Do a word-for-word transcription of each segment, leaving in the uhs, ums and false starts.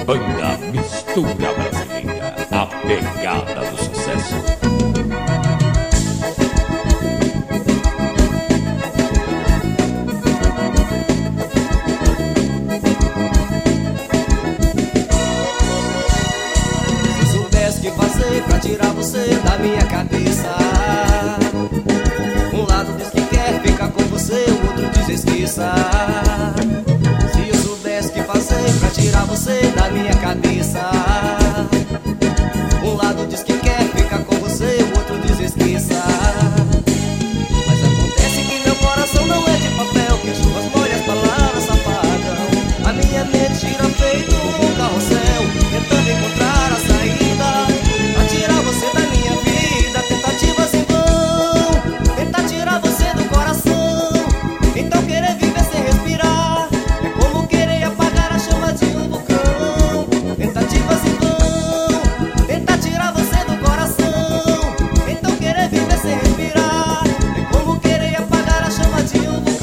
Banda Mistura Brasileira, a pegada do sucesso. Se soubesse que fazer pra tirar você da minha cabeça, um lado diz que quer ficar com você, o outro diz esqueça. Se eu soubesse que fazer pra tirar você da minha cabeça, um lado diz que quer ficar com você, o outro diz esqueça. Mas acontece que meu coração não é de papel, que as chuvas molham, as palavras apagam. A minha mente gira feito um carrossel, tentando encontrar a saída pra tirar você da minha vida. Tentativas em vão, tentar tirar você do coração. Então querer viver sem respirar é como querer apagar a chama de um vulcão. Tentativas em vão, tentar tirar você do coração. Então querer viver sem respirar é como querer apagar a chama de um vulcão.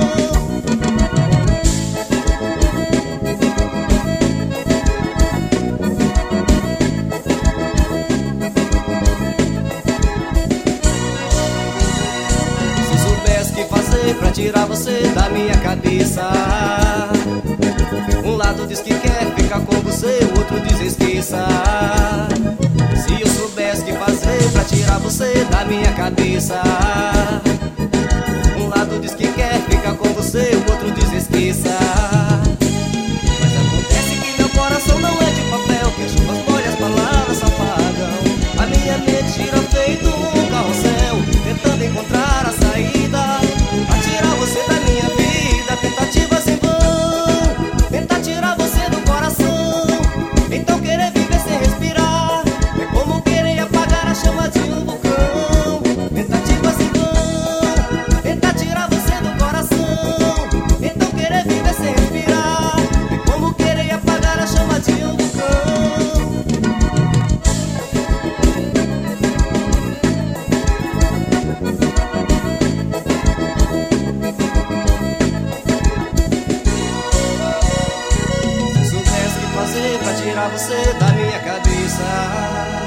Se soubesse que fazer pra tirar você da minha cabeça, um lado diz que quer ficar com você, o outro diz esqueça. Se eu soubesse que fazer pra tirar você da minha cabeça, um lado diz que quer ficar com você, o outro diz esqueça. Mas acontece que meu coração não é de papel, que as chuvas molham, as palavras apagam. A minha mente gira feito um carrossel, tentando encontrar a saída pra tirar você da minha vida. Tentativas em vão, tentar tirar você do coração. Então querer viver sem respirar é como querer apagar a chama de um vulcão. Tentativas em vão, tentar tirar você do coração. Então querer viver sem respirar é como querer apagar a chama de um vulcão. Se soubesse que fazer pra tirar você da minha cabeça,